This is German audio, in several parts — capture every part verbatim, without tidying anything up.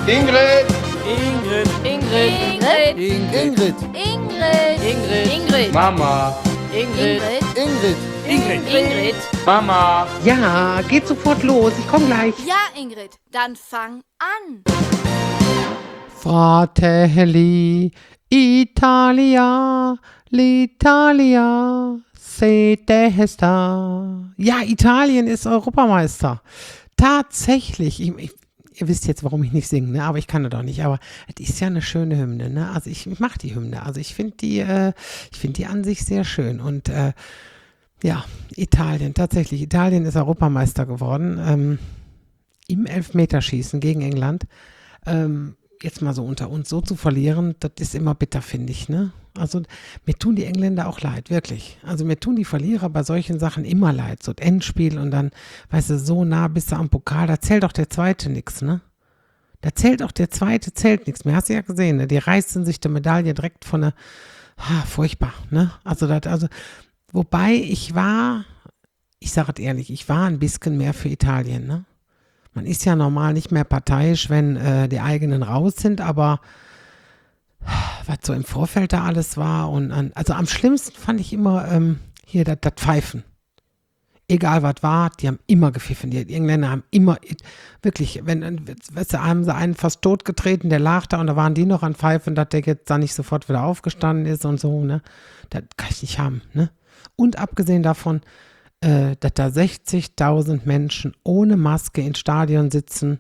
Ingrid! Ingrid. Ingrid. Ingrid. Ingrid. Ingrid. Ingrid. Ingrid. Mama! Ingrid. Ingrid. Ingrid. Ingrid. Mama! Ja, geht sofort los, ich komm gleich. Ja, Ingrid, dann fang an. Fratelli Italia, l'Italia, sete sta. Ja, Italien ist Europameister. Tatsächlich. Ich, ich, ihr wisst jetzt, warum ich nicht singe, ne? Aber ich kann das doch nicht. Aber es ist ja eine schöne Hymne, ne? Also ich, ich mag die Hymne. Also ich finde die, äh, ich finde die an sich sehr schön. Und äh, ja, Italien, tatsächlich. Italien ist Europameister geworden ähm, im Elfmeterschießen gegen England. Ähm, jetzt mal so unter uns, so zu verlieren, das ist immer bitter, finde ich, ne? Also mir tun die Engländer auch leid, wirklich. Also mir tun die Verlierer bei solchen Sachen immer leid. So ein Endspiel und dann, weißt du, so nah bist du am Pokal, da zählt auch der Zweite nichts, ne? Da zählt auch der Zweite, zählt nichts mehr. Hast du ja gesehen, ne? Die reißen sich die Medaille direkt von der, ah, furchtbar, ne? Also, das, also, wobei ich war, ich sage es ehrlich, ich war ein bisschen mehr für Italien, ne? Man ist ja normal nicht mehr parteiisch, wenn äh, die eigenen raus sind, aber was so im Vorfeld da alles war und an, also am schlimmsten fand ich immer ähm, hier das Pfeifen. Egal was war, die haben immer gepfiffen. Die, die Engländer haben immer, wirklich, wenn, weißt du, haben sie einen fast totgetreten, der lag da und da waren die noch an Pfeifen, dass der jetzt da nicht sofort wieder aufgestanden ist und so, ne. Das kann ich nicht haben, ne. Und abgesehen davon, äh, dass da sechzigtausend Menschen ohne Maske ins Stadion sitzen,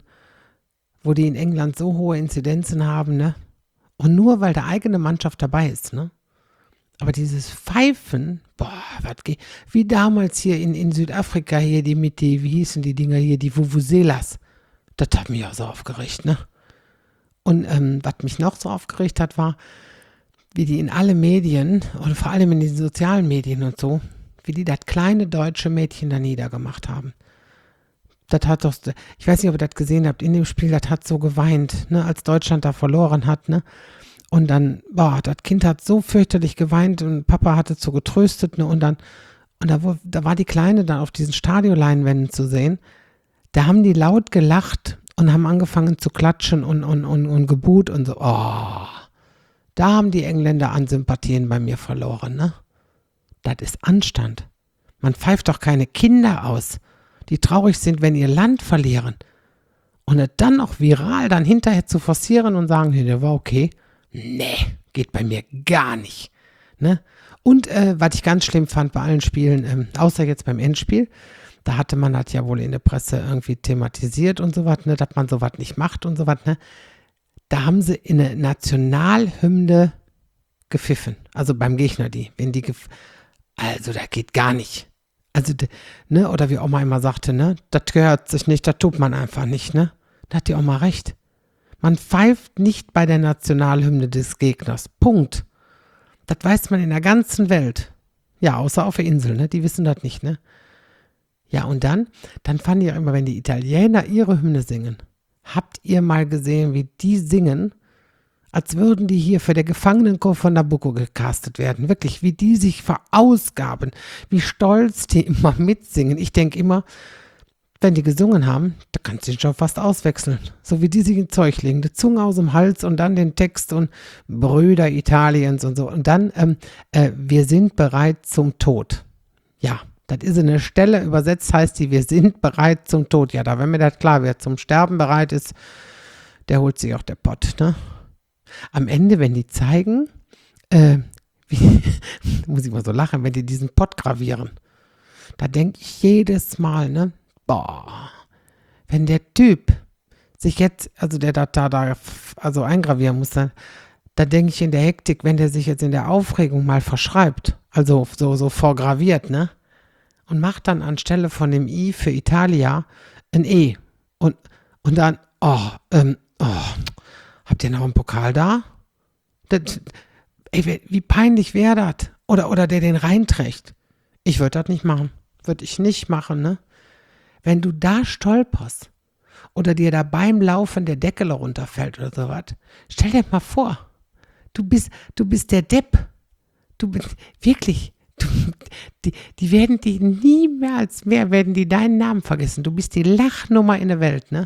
wo die in England so hohe Inzidenzen haben, ne. Und nur weil der eigene Mannschaft dabei ist, ne? Aber dieses Pfeifen, boah, was geht, wie damals hier in, in Südafrika hier, die mit die, wie hießen die Dinger hier, die Vuvuzelas, das hat mich auch so aufgeregt, ne? Und ähm, was mich noch so aufgeregt hat, war, wie die in alle Medien, und vor allem in den sozialen Medien und so, wie die das kleine deutsche Mädchen da niedergemacht haben. Das hat doch, ich weiß nicht, ob ihr das gesehen habt, in dem Spiel, das hat so geweint, ne, als Deutschland da verloren hat, ne, und dann, boah, das Kind hat so fürchterlich geweint und Papa hatte so getröstet, ne, und dann, und da, wo, da war die Kleine dann auf diesen Stadioleinwänden zu sehen, da haben die laut gelacht und haben angefangen zu klatschen und, und, und, und gebuht und so, oh, da haben die Engländer an Sympathien bei mir verloren, ne, das ist Anstand, man pfeift doch keine Kinder aus, die traurig sind, wenn ihr Land verlieren. Und es dann auch viral dann hinterher zu forcieren und sagen, nee, der war okay. Nee, geht bei mir gar nicht. Ne? Und äh, was ich ganz schlimm fand bei allen Spielen, ähm, außer jetzt beim Endspiel, da hatte man das ja wohl in der Presse irgendwie thematisiert und sowas, ne, dass man sowas nicht macht und sowas, ne. Da haben sie in eine Nationalhymne gepfiffen. Also beim Gegner die, wenn die gef- also das geht gar nicht. Also, ne, oder wie Oma immer sagte, ne, das gehört sich nicht, das tut man einfach nicht, ne. Da hat die Oma recht. Man pfeift nicht bei der Nationalhymne des Gegners. Punkt. Das weiß man in der ganzen Welt. Ja, außer auf der Insel, ne, die wissen das nicht, ne. Ja, und dann, dann fand ich auch immer, wenn die Italiener ihre Hymne singen, habt ihr mal gesehen, wie die singen, als würden die hier für der Gefangenenchor von Nabucco gecastet werden. Wirklich, wie die sich verausgaben, wie stolz die immer mitsingen. Ich denke immer, wenn die gesungen haben, da kannst du dich schon fast auswechseln. So wie die sich ins Zeug legen, die Zunge aus dem Hals und dann den Text und Brüder Italiens und so. Und dann, ähm, äh, wir sind bereit zum Tod. Ja, das ist eine Stelle, übersetzt heißt die, wir sind bereit zum Tod. Ja, da, wenn mir das klar wird, zum Sterben bereit ist, der holt sich auch der Pott, ne? Am Ende, wenn die zeigen, äh, wie, muss ich mal so lachen, wenn die diesen Pott gravieren, da denke ich jedes Mal, ne, boah, wenn der Typ sich jetzt, also der da, da, da also eingravieren muss, dann, da denke ich in der Hektik, wenn der sich jetzt in der Aufregung mal verschreibt, also so, so vorgraviert, ne, und macht dann anstelle von dem I für Italia ein E und, und dann, oh, ähm, oh, habt ihr noch einen Pokal da? Das, ey, wie peinlich wäre das? Oder, oder der den reinträgt. Ich würde das nicht machen. Würde ich nicht machen, ne? Wenn du da stolperst oder dir da beim Laufen der Deckel runterfällt oder sowas, stell dir mal vor, du bist, du bist der Depp. Du bist, wirklich, du, die, die werden die nie mehr als mehr, werden die deinen Namen vergessen. Du bist die Lachnummer in der Welt, ne?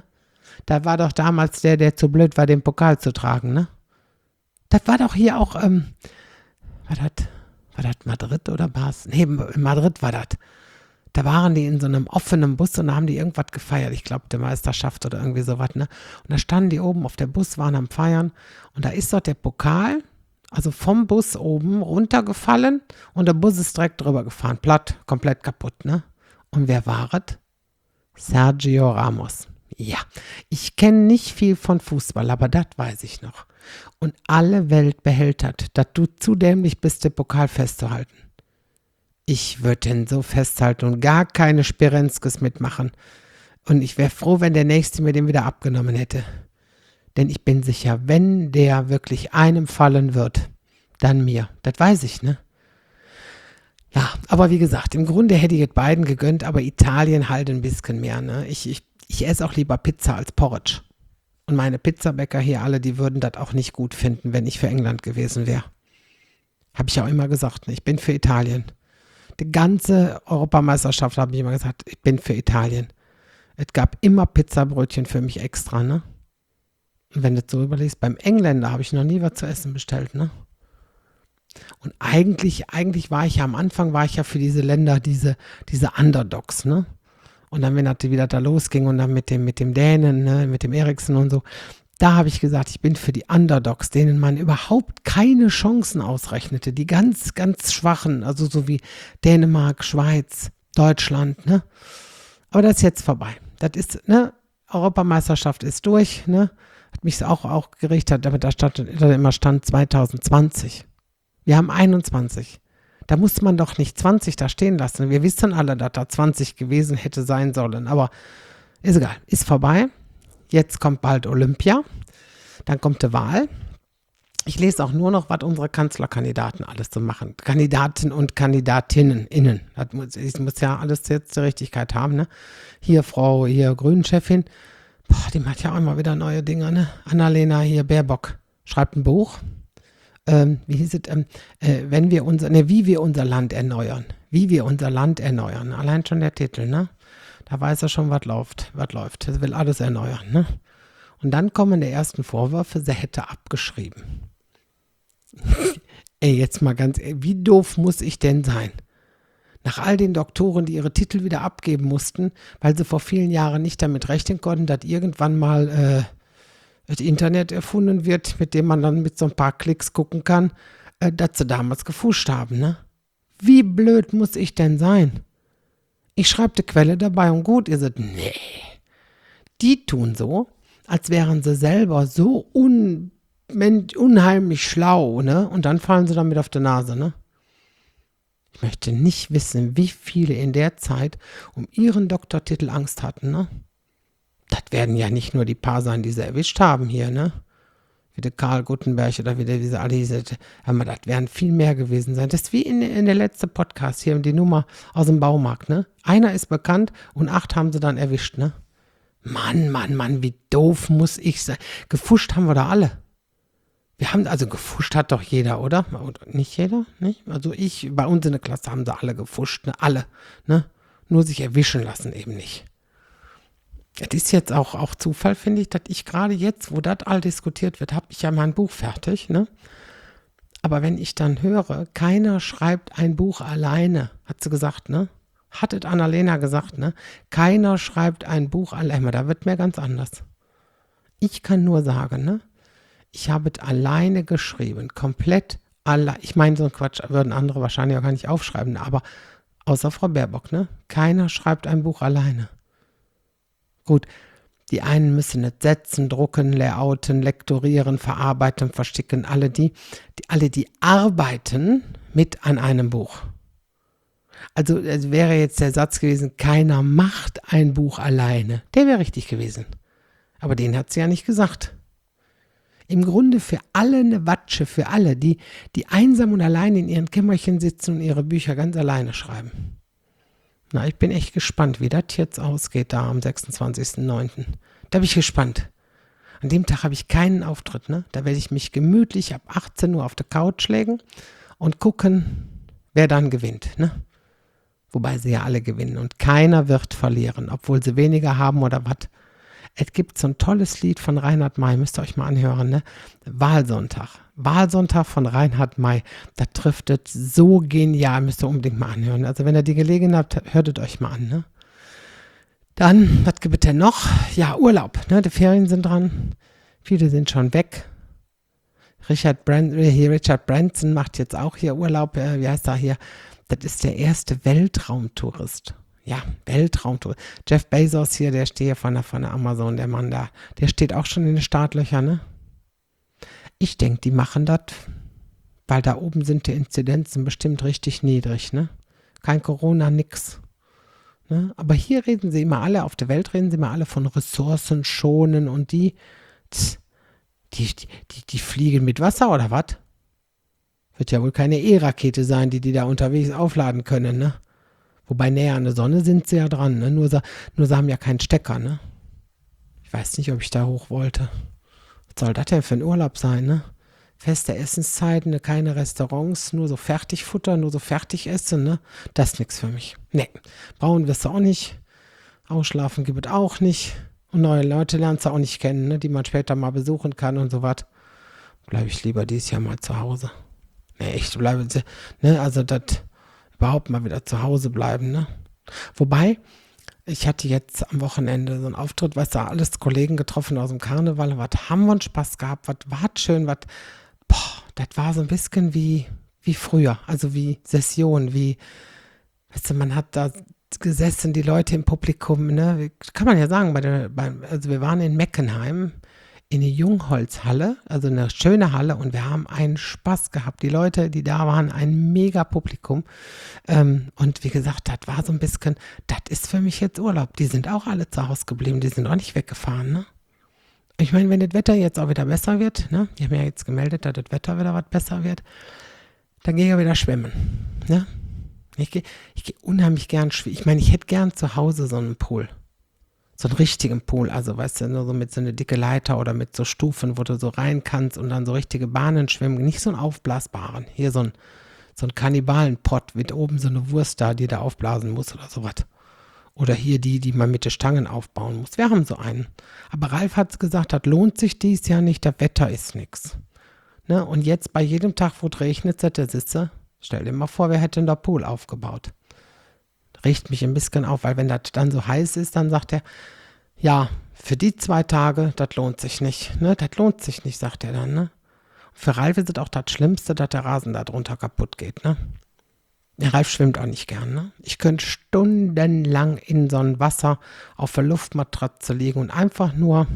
Da war doch damals der, der zu blöd war, den Pokal zu tragen, ne? Das war doch hier auch, ähm, war das, war das Madrid oder Bas? Nee, in Madrid war das. Da waren die in so einem offenen Bus und da haben die irgendwas gefeiert. Ich glaube, der Meisterschaft oder irgendwie sowas, ne? Und da standen die oben auf der Bus, waren am Feiern und da ist dort der Pokal, also vom Bus oben runtergefallen und der Bus ist direkt drüber gefahren. Platt, komplett kaputt, ne? Und wer war es? Sergio Ramos. Ja, ich kenne nicht viel von Fußball, aber das weiß ich noch. Und alle Welt behält das, dass du zu dämlich bist, den Pokal festzuhalten. Ich würde den so festhalten und gar keine Spirenskes mitmachen. Und ich wäre froh, wenn der Nächste mir den wieder abgenommen hätte. Denn ich bin sicher, wenn der wirklich einem fallen wird, dann mir. Das weiß ich, ne? Ja, aber wie gesagt, im Grunde hätte ich es beiden gegönnt, aber Italien halt ein bisschen mehr, ne? Ich, ich, ich esse auch lieber Pizza als Porridge. Und meine Pizzabäcker hier alle, die würden das auch nicht gut finden, wenn ich für England gewesen wäre. Habe ich auch immer gesagt, ne? Ich bin für Italien. Die ganze Europameisterschaft habe ich immer gesagt, ich bin für Italien. Es gab immer Pizzabrötchen für mich extra, ne? Und wenn du so überlegst, beim Engländer habe ich noch nie was zu essen bestellt, ne? Und eigentlich, eigentlich war ich ja am Anfang, war ich ja für diese Länder, diese, diese Underdogs, ne? Und dann, wenn das wieder da losging und dann mit dem, mit dem Dänen, ne, mit dem Eriksen und so, da habe ich gesagt, ich bin für die Underdogs, denen man überhaupt keine Chancen ausrechnete, die ganz, ganz schwachen, also so wie Dänemark, Schweiz, Deutschland, ne? Aber das ist jetzt vorbei. Das ist, ne, Europameisterschaft ist durch, ne? Hat mich auch, auch gerichtet, aber da stand da immer Stand zwanzig zwanzig. Wir haben einundzwanzig. Da muss man doch nicht zwanzig da stehen lassen. Wir wissen alle, dass da zwanzig gewesen hätte sein sollen. Aber ist egal, ist vorbei. Jetzt kommt bald Olympia. Dann kommt die Wahl. Ich lese auch nur noch, was unsere Kanzlerkandidaten alles so machen. Kandidaten und Kandidatinnen, innen. Das muss, ich muss ja alles jetzt die Richtigkeit haben, ne? Hier Frau, hier Grünen-Chefin. Boah, die macht ja auch immer wieder neue Dinge, ne? Annalena hier, Baerbock, schreibt ein Buch. Ähm, wie hieß es, ähm, äh, wenn wir unser, ne, wie wir unser Land erneuern. Wie wir unser Land erneuern. Allein schon der Titel, ne? Da weiß er schon, was läuft, was läuft. Er will alles erneuern, ne? Und dann kommen die ersten Vorwürfe, sie hätte abgeschrieben. Ey, jetzt mal ganz, ey, wie doof muss ich denn sein? Nach all den Doktoren, die ihre Titel wieder abgeben mussten, weil sie vor vielen Jahren nicht damit rechnen konnten, dass irgendwann mal äh, das Internet erfunden wird, mit dem man dann mit so ein paar Klicks gucken kann, äh, dass sie damals gefuscht haben, ne? Wie blöd muss ich denn sein? Ich schreibe die Quelle dabei und gut, ihr sagt, nee. Die tun so, als wären sie selber so un, unheimlich schlau, ne? Und dann fallen sie damit auf die Nase, ne? Ich möchte nicht wissen, wie viele in der Zeit um ihren Doktortitel Angst hatten, ne? Das werden ja nicht nur die paar sein, die sie erwischt haben hier, ne? Wie der Karl Guttenberg oder wie der, wie sie alle diese, aber das werden viel mehr gewesen sein. Das ist wie in, in der letzten Podcast hier, die Nummer aus dem Baumarkt, ne? Einer ist bekannt und acht haben sie dann erwischt, ne? Mann, Mann, Mann, wie doof muss ich sein. Gefuscht haben wir da alle. Wir haben, also gefuscht hat doch jeder, oder? Oder nicht jeder, nicht? Also ich, bei uns in der Klasse haben sie alle gefuscht, ne? Alle, ne? Nur sich erwischen lassen eben nicht. Das ist jetzt auch, auch Zufall, finde ich, dass ich gerade jetzt, wo das all diskutiert wird, habe ich ja mein Buch fertig, ne? Aber wenn ich dann höre, keiner schreibt ein Buch alleine, hat sie gesagt, ne? Hattet Annalena gesagt, ne? Keiner schreibt ein Buch alleine, da wird mir ganz anders. Ich kann nur sagen, ne? Ich habe es alleine geschrieben, komplett allein. Ich meine, so ein Quatsch würden andere wahrscheinlich auch gar nicht aufschreiben, aber außer Frau Baerbock, ne? Keiner schreibt ein Buch alleine. Gut, die einen müssen es setzen, drucken, layouten, lektorieren, verarbeiten, versticken. Alle die, die, alle die arbeiten mit an einem Buch. Also es wäre jetzt der Satz gewesen, keiner macht ein Buch alleine. Der wäre richtig gewesen. Aber den hat sie ja nicht gesagt. Im Grunde für alle eine Watsche, für alle, die, die einsam und allein in ihren Kämmerchen sitzen und ihre Bücher ganz alleine schreiben. Na, ich bin echt gespannt, wie das jetzt ausgeht da am sechsundzwanzigsten neunten Da bin ich gespannt. An dem Tag habe ich keinen Auftritt, ne? Da werde ich mich gemütlich ab achtzehn Uhr auf der Couch legen und gucken, wer dann gewinnt, ne? Wobei sie ja alle gewinnen und keiner wird verlieren, obwohl sie weniger haben oder was. Es gibt so ein tolles Lied von Reinhard May, müsst ihr euch mal anhören, ne? Wahlsonntag. Wahlsonntag von Reinhard May. Das trifft es so genial, müsst ihr unbedingt mal anhören. Also wenn ihr die Gelegenheit habt, hört es euch mal an, ne? Dann, was gibt es denn noch? Ja, Urlaub, ne? Die Ferien sind dran. Viele sind schon weg. Richard, Brand, hier Richard Branson macht jetzt auch hier Urlaub. Äh, wie heißt er hier? Das ist der erste Weltraumtourist. Ja, Weltraumtourist. Jeff Bezos hier, der steht hier von der, von der Amazon, der Mann da. Der steht auch schon in den Startlöchern, ne? Ich denke, die machen das, weil da oben sind die Inzidenzen bestimmt richtig niedrig, ne? Kein Corona, nix. Ne? Aber hier reden sie immer alle, auf der Welt reden sie immer alle von Ressourcen schonen und die, die, die, die, die fliegen mit Wasser oder was? Wird ja wohl keine E-Rakete sein, die die da unterwegs aufladen können, ne? Wobei näher an der Sonne sind sie ja dran, ne? Nur sie, nur sie haben ja keinen Stecker, ne? Ich weiß nicht, ob ich da hoch wollte. Was soll das denn für ein Urlaub sein, ne? Feste Essenszeiten, ne? Keine Restaurants, nur so Fertigfutter, nur so Fertigessen, ne? Das ist nichts für mich. Ne, braun wirst du auch nicht. Ausschlafen gibt es auch nicht. Und neue Leute lernst du auch nicht kennen, ne? Die man später mal besuchen kann und so was. Bleibe ich lieber dieses Jahr mal zu Hause. Ne, echt, bleibe, ne? Also das überhaupt mal wieder zu Hause bleiben, ne? Wobei, ich hatte jetzt am Wochenende so einen Auftritt, weißt du, alles Kollegen getroffen aus dem Karneval, was haben wir einen Spaß gehabt, was war schön, was, boah, das war so ein bisschen wie, wie früher, also wie Session, wie, weißt du, man hat da gesessen, die Leute im Publikum, ne, kann man ja sagen, bei der, bei, also wir waren in Meckenheim, in eine Jungholzhalle, also eine schöne Halle und wir haben einen Spaß gehabt. Die Leute, die da waren, ein mega Publikum. Ähm, und wie gesagt, das war so ein bisschen, das ist für mich jetzt Urlaub. Die sind auch alle zu Hause geblieben, die sind auch nicht weggefahren, ne? Ich meine, wenn das Wetter jetzt auch wieder besser wird, ne? Die haben ja jetzt gemeldet, dass das Wetter wieder was besser wird, dann gehe ich ja wieder schwimmen, ne? Ich gehe ich geh unheimlich gern schwimmen. Ich meine, ich hätte gern zu Hause so einen Pool. So einen richtigen Pool, also weißt du, nur so mit so einer dicke Leiter oder mit so Stufen, wo du so rein kannst und dann so richtige Bahnen schwimmen. Nicht so einen aufblasbaren. Hier so ein, so ein Kannibalenpott mit oben so eine Wurst da, die da aufblasen muss oder sowas. Oder hier die, die man mit den Stangen aufbauen muss. Wir haben so einen. Aber Ralf hat gesagt, das lohnt sich dies Jahr nicht, das Wetter ist nix. Ne? Und jetzt bei jedem Tag, wo es regnet, da sitzt du, stell dir mal vor, wer hätte denn da Pool aufgebaut? Riecht mich ein bisschen auf, weil wenn das dann so heiß ist, dann sagt er, ja, für die zwei Tage, das lohnt sich nicht, ne, das lohnt sich nicht, sagt er dann, ne. Für Ralf ist es auch das Schlimmste, dass der Rasen da drunter kaputt geht, ne. Der Ralf schwimmt auch nicht gern, ne. Ich könnte stundenlang in so ein Wasser auf der Luftmatratze liegen und einfach nur,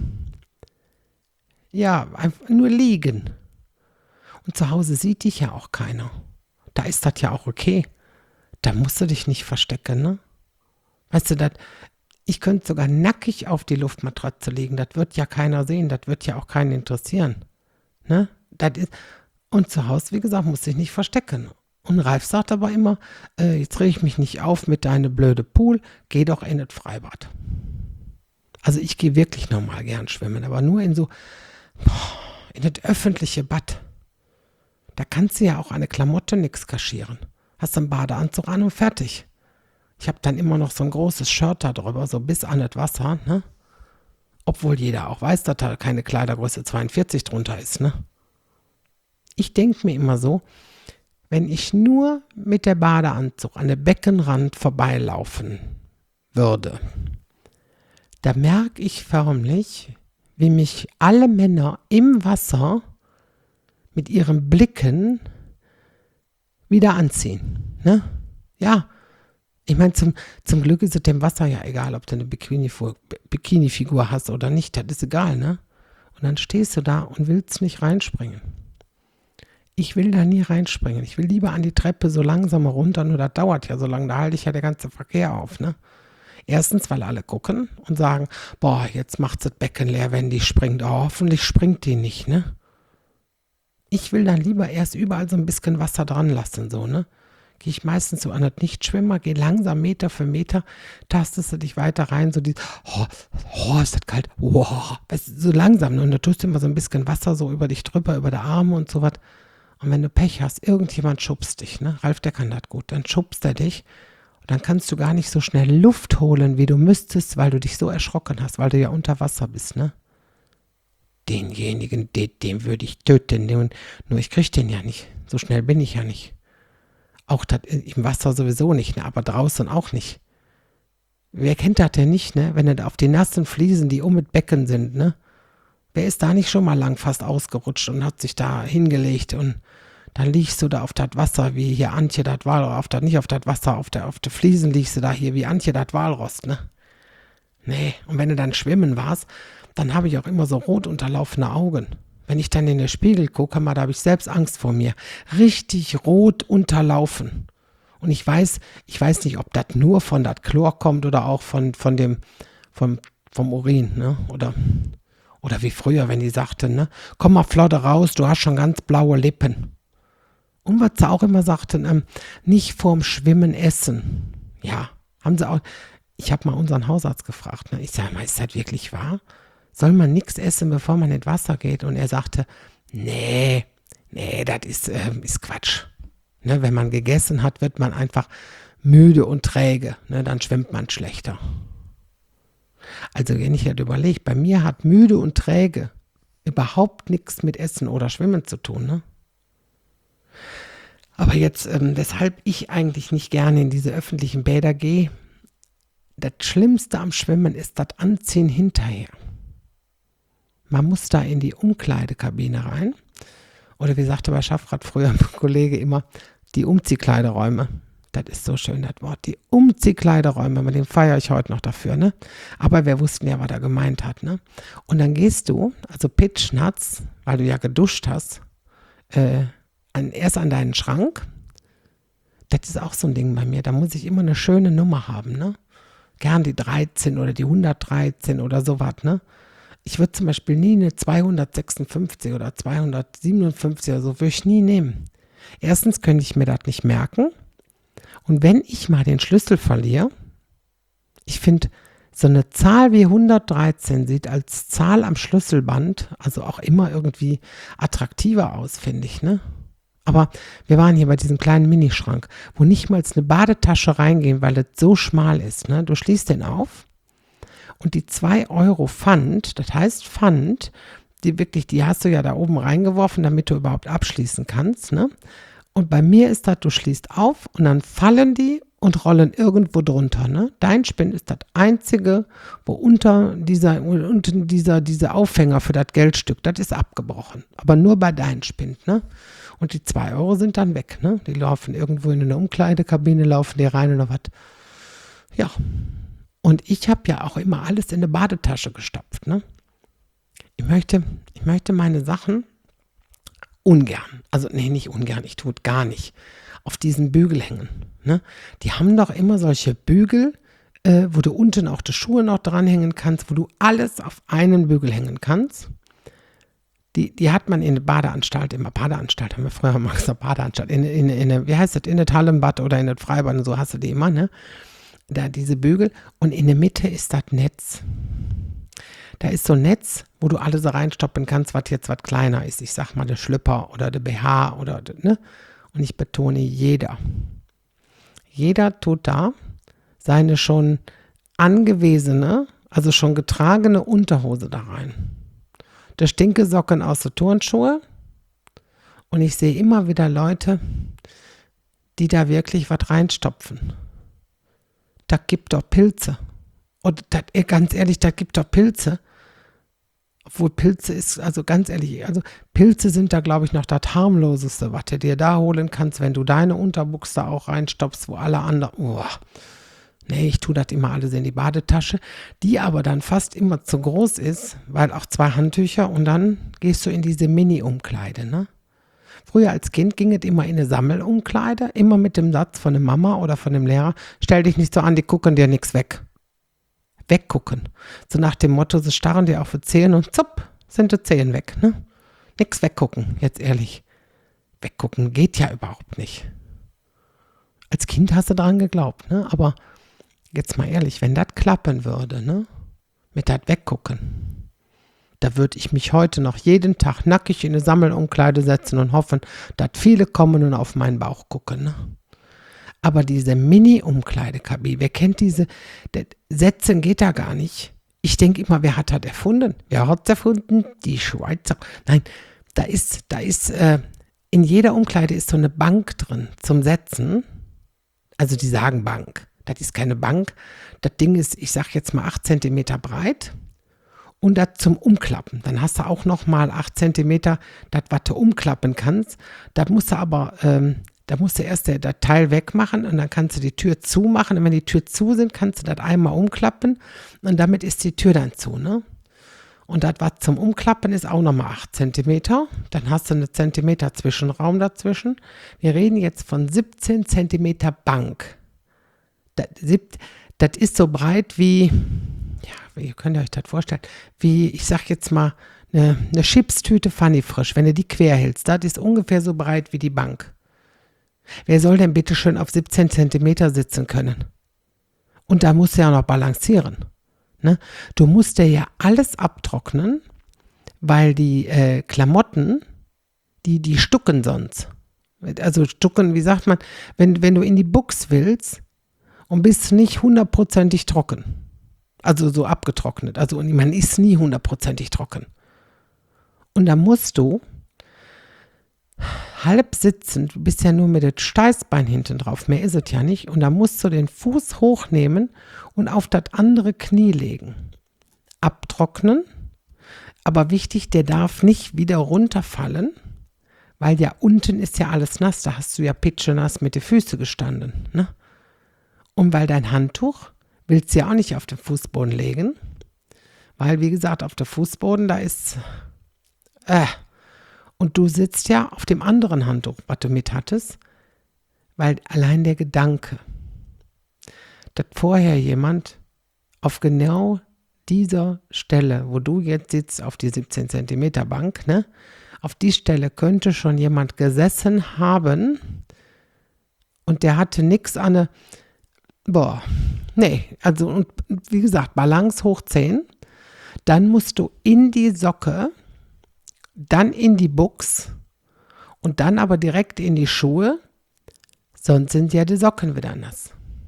ja, einfach nur liegen. Und zu Hause sieht dich ja auch keiner. Da ist das ja auch okay. Da musst du dich nicht verstecken, ne? Weißt du, das, ich könnte sogar nackig auf die Luftmatratze liegen. Das wird ja keiner sehen. Das wird ja auch keinen interessieren. Ne? Das ist, und zu Hause, wie gesagt, muss ich nicht verstecken. Und Ralf sagt aber immer, äh, jetzt reg ich mich nicht auf mit deinem blöde Pool, geh doch in das Freibad. Also ich gehe wirklich normal gern schwimmen, aber nur in so, boah, in das öffentliche Bad. Da kannst du ja auch eine Klamotte nix kaschieren. Hast einen Badeanzug an und fertig. Ich habe dann immer noch so ein großes Shirt da drüber, so bis an das Wasser, ne? Obwohl jeder auch weiß, dass da keine Kleidergröße zweiundvierzig drunter ist, ne? Ich denke mir immer so, wenn ich nur mit der Badeanzug an der Beckenrand vorbeilaufen würde, da merke ich förmlich, wie mich alle Männer im Wasser mit ihren Blicken wieder anziehen, ne? Ja, ich meine, zum, zum Glück ist es dem Wasser ja egal, ob du eine Bikini-Figur Bikini-Figur hast oder nicht, das ist egal, ne? Und dann stehst du da und willst nicht reinspringen. Ich will da nie reinspringen. Ich will lieber an die Treppe so langsam runter, nur das dauert ja so lange, da halte ich ja der ganze Verkehr auf, ne? Erstens, weil alle gucken und sagen, boah, jetzt macht das Becken leer, wenn die springt. Oh, hoffentlich springt die nicht, ne? Ich will dann lieber erst überall so ein bisschen Wasser dran lassen, so, ne? Gehe ich meistens so an das Nichtschwimmer, gehe langsam Meter für Meter, tastest du dich weiter rein, so die, oh, oh, ist das kalt, wow, weißt du, so langsam, ne? Und da tust du immer so ein bisschen Wasser so über dich drüber, über die Arme und so was. Und wenn du Pech hast, irgendjemand schubst dich, ne? Ralf, der kann das gut, dann schubst er dich Und dann kannst du gar nicht so schnell Luft holen, wie du müsstest, weil du dich so erschrocken hast, weil du ja unter Wasser bist, ne? Denjenigen, den, den würde ich töten, den, nur ich kriege den ja nicht. So schnell bin ich ja nicht. Auch dat, im Wasser sowieso nicht, ne? Aber draußen auch nicht. Wer kennt das denn nicht, ne? Wenn du auf die nassen Fliesen, die um mit Becken sind, ne? Wer ist da nicht schon mal lang fast ausgerutscht und hat sich da hingelegt und dann liegst du da auf das Wasser, wie hier Antje das Walrost, auf das, nicht auf das Wasser, auf der auf der Fliesen liegst du da hier, wie Antje das Walrost, ne? Nee, und wenn du dann schwimmen warst, dann habe ich auch immer so rot unterlaufene Augen. Wenn ich dann in den Spiegel gucke, mal, da habe ich selbst Angst vor mir. Richtig rot unterlaufen. Und ich weiß, ich weiß nicht, ob das nur von das Chlor kommt oder auch von, von dem, vom, vom Urin, ne? Oder, oder wie früher, wenn die sagten, ne? Komm mal flott raus, du hast schon ganz blaue Lippen. Und was sie auch immer sagten, ähm, nicht vorm Schwimmen essen. Ja, haben sie auch. Ich habe mal unseren Hausarzt gefragt, ne? Ich sage mal, ist das wirklich wahr? Soll man nichts essen, bevor man ins Wasser geht? Und er sagte, nee, nee, das ist, äh, ist Quatsch. Ne, wenn man gegessen hat, wird man einfach müde und träge. Ne, dann schwimmt man schlechter. Also wenn ich halt überlege, bei mir hat müde und träge überhaupt nichts mit Essen oder Schwimmen zu tun. Ne? Aber jetzt, ähm, weshalb ich eigentlich nicht gerne in diese öffentlichen Bäder gehe, das Schlimmste am Schwimmen ist das Anziehen hinterher. Man muss da in die Umkleidekabine rein. Oder wie sagte bei Schaffrath früher ein Kollege immer, die Umziehkleideräume. Das ist so schön, das Wort. Die Umziehkleideräume, mit dem feiere ich heute noch dafür, ne? Aber wir wussten ja, was er gemeint hat, ne? Und dann gehst du, also pitschnatz, weil du ja geduscht hast, äh, an, erst an deinen Schrank. Das ist auch so ein Ding bei mir. Da muss ich immer eine schöne Nummer haben, ne? Gern die dreizehn oder die hundertdreizehn oder sowas, ne? Ich würde zum Beispiel nie eine zweihundertsechsundfünfzig oder zweihundertsiebenundfünfzig oder so, würde ich nie nehmen. Erstens könnte ich mir das nicht merken. Und wenn ich mal den Schlüssel verliere, ich finde, so eine Zahl wie hundertdreizehn sieht als Zahl am Schlüsselband, also auch immer irgendwie attraktiver aus, finde ich, ne? Aber wir waren hier bei diesem kleinen Minischrank, wo nicht mal eine Badetasche reingehen, weil das so schmal ist, ne? Du schließt den auf. Und die zwei Euro Pfand, das heißt Pfand, die wirklich, die hast du ja da oben reingeworfen, damit du überhaupt abschließen kannst, ne? Und bei mir ist das, du schließt auf und dann fallen die und rollen irgendwo drunter, ne? Dein Spind ist das einzige, wo unter dieser, unter dieser, dieser Aufhänger für das Geldstück, das ist abgebrochen. Aber nur bei deinem Spind, ne? Und die zwei Euro sind dann weg, ne? Die laufen irgendwo in eine Umkleidekabine, laufen die rein oder was. Ja. Und ich habe ja auch immer alles in eine Badetasche gestopft, ne? Ich möchte, ich möchte meine Sachen ungern, also nee, nicht ungern, ich tue es gar nicht, auf diesen Bügel hängen, ne? Die haben doch immer solche Bügel, äh, wo du unten auch die Schuhe noch dranhängen kannst, wo du alles auf einen Bügel hängen kannst. Die, die hat man in der Badeanstalt, immer Badeanstalt, haben wir früher mal gesagt, Badeanstalt, in, in, in, in, wie heißt das, in der Hallenbad oder in der Freibad und so hast du die immer, ne? Da diese Bügel und in der Mitte ist das Netz. Da ist so ein Netz, wo du alles reinstoppen kannst, was jetzt was kleiner ist. Ich sag mal der Schlüpper oder der B H oder, ne? Und ich betone jeder. Jeder tut da seine schon angewesene, also schon getragene Unterhose da rein. Der Stinkesocken aus der Turnschuhe. Und ich sehe immer wieder Leute, die da wirklich was reinstopfen. Das gibt doch Pilze. Und das, ganz ehrlich, das gibt doch Pilze. Obwohl Pilze ist, also ganz ehrlich, also Pilze sind da, glaube ich, noch das harmloseste, was du dir da holen kannst, wenn du deine Unterbuchs da auch reinstopfst, wo alle anderen, oh, nee, ich tue das immer alles in die Badetasche, die aber dann fast immer zu groß ist, weil auch zwei Handtücher und dann gehst du in diese Mini-Umkleide, ne? Früher als Kind ging es immer in eine Sammelumkleide, immer mit dem Satz von der Mama oder von dem Lehrer, stell dich nicht so an, die gucken dir nichts weg. Weggucken. So nach dem Motto, sie starren dir auf die Zehen und zupp, sind die Zehen weg, ne? Nix weggucken, jetzt ehrlich. Weggucken geht ja überhaupt nicht. Als Kind hast du dran geglaubt, ne? Aber jetzt mal ehrlich, wenn das klappen würde, ne? Mit das Weggucken, da würde ich mich heute noch jeden Tag nackig in eine Sammelumkleide setzen und hoffen, dass viele kommen und auf meinen Bauch gucken, ne? Aber diese Mini-Umkleidekabine, wer kennt diese, das Setzen geht da gar nicht. Ich denke immer, wer hat das erfunden? Wer hat es erfunden? Die Schweizer. Nein, da ist, da ist, äh, in jeder Umkleide ist so eine Bank drin zum Setzen. Also die sagen Bank. Das ist keine Bank. Das Ding ist, ich sag jetzt mal acht Zentimeter breit. Und das zum Umklappen. Dann hast du auch noch mal acht Zentimeter, das, was du umklappen kannst. Das musst du aber, ähm, da musst du erst das Teil wegmachen und dann kannst du die Tür zumachen. Und wenn die Tür zu sind, kannst du das einmal umklappen und damit ist die Tür dann zu, ne? Und das, was zum Umklappen ist, auch nochmal acht Zentimeter. Dann hast du einen Zentimeter Zwischenraum dazwischen. Wir reden jetzt von siebzehn Zentimeter Bank. Das, das ist so breit wie, ja, ihr könnt euch das vorstellen, wie, ich sag jetzt mal, eine, eine Chipstüte Funny Frisch. Wenn du die quer hältst, das ist ungefähr so breit wie die Bank. Wer soll denn bitte schön auf siebzehn Zentimeter sitzen können? Und da musst du ja noch balancieren. Ne? Du musst dir ja alles abtrocknen, weil die äh, Klamotten, die, die stucken sonst. Also stucken, wie sagt man, wenn, wenn du in die Buchs willst und bist nicht hundertprozentig trocken. Also so abgetrocknet. Also man ist nie hundertprozentig trocken. Und da musst du halb sitzend, du bist ja nur mit dem Steißbein hinten drauf, mehr ist es ja nicht. Und da musst du den Fuß hochnehmen und auf das andere Knie legen. Abtrocknen, aber wichtig, der darf nicht wieder runterfallen, weil ja unten ist ja alles nass, da hast du ja pitschenass mit den Füßen gestanden. Ne? Und weil dein Handtuch willst du ja auch nicht auf den Fußboden legen, weil wie gesagt, auf dem Fußboden, da ist äh, und du sitzt ja auf dem anderen Handtuch, was du mit hattest, weil allein der Gedanke, dass vorher jemand auf genau dieser Stelle, wo du jetzt sitzt, auf die siebzehn Zentimeter Bank, ne, auf die Stelle könnte schon jemand gesessen haben und der hatte nichts an der, boah, nee, also und wie gesagt, Balance hoch zehn, dann musst du in die Socke, dann in die Buchs und dann aber direkt in die Schuhe, sonst sind ja die Socken wieder nass.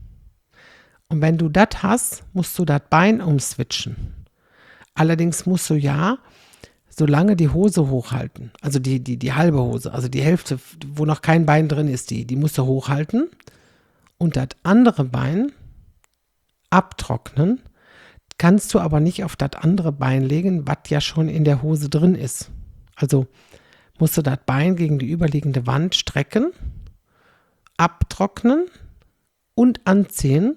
Und wenn du das hast, musst du das Bein umswitchen. Allerdings musst du ja, solange die Hose hochhalten, also die, die, die halbe Hose, also die Hälfte, wo noch kein Bein drin ist, die, die musst du hochhalten und das andere Bein abtrocknen, kannst du aber nicht auf das andere Bein legen, was ja schon in der Hose drin ist. Also musst du das Bein gegen die überliegende Wand strecken, abtrocknen und anziehen.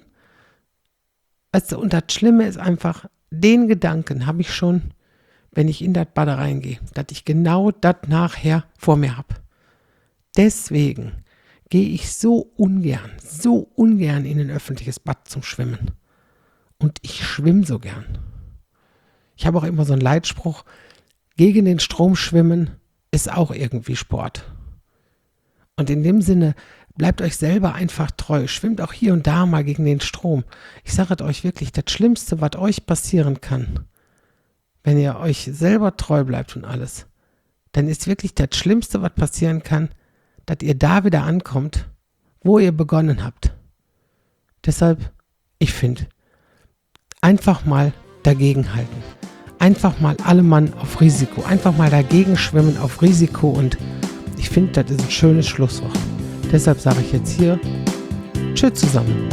Weißt du, und das Schlimme ist einfach, den Gedanken habe ich schon, wenn ich in das Bad reingehe, dass ich genau das nachher vor mir habe. Deswegen gehe ich so ungern, so ungern in ein öffentliches Bad zum Schwimmen. Und ich schwimme so gern. Ich habe auch immer so einen Leitspruch, gegen den Strom schwimmen ist auch irgendwie Sport. Und in dem Sinne, bleibt euch selber einfach treu. Schwimmt auch hier und da mal gegen den Strom. Ich sage es euch wirklich, das Schlimmste, was euch passieren kann, wenn ihr euch selber treu bleibt und alles, dann ist wirklich das Schlimmste, was passieren kann, dass ihr da wieder ankommt, wo ihr begonnen habt. Deshalb, ich finde, einfach mal dagegenhalten. Einfach mal alle Mann auf Risiko. Einfach mal dagegen schwimmen auf Risiko. Und ich finde, das ist ein schönes Schlusswort. Deshalb sage ich jetzt hier, tschüss zusammen.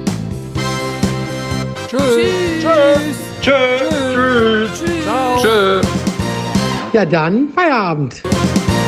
Tschüss. Tschüss. Tschüss. Tschüss. Ciao. Ja dann, Feierabend.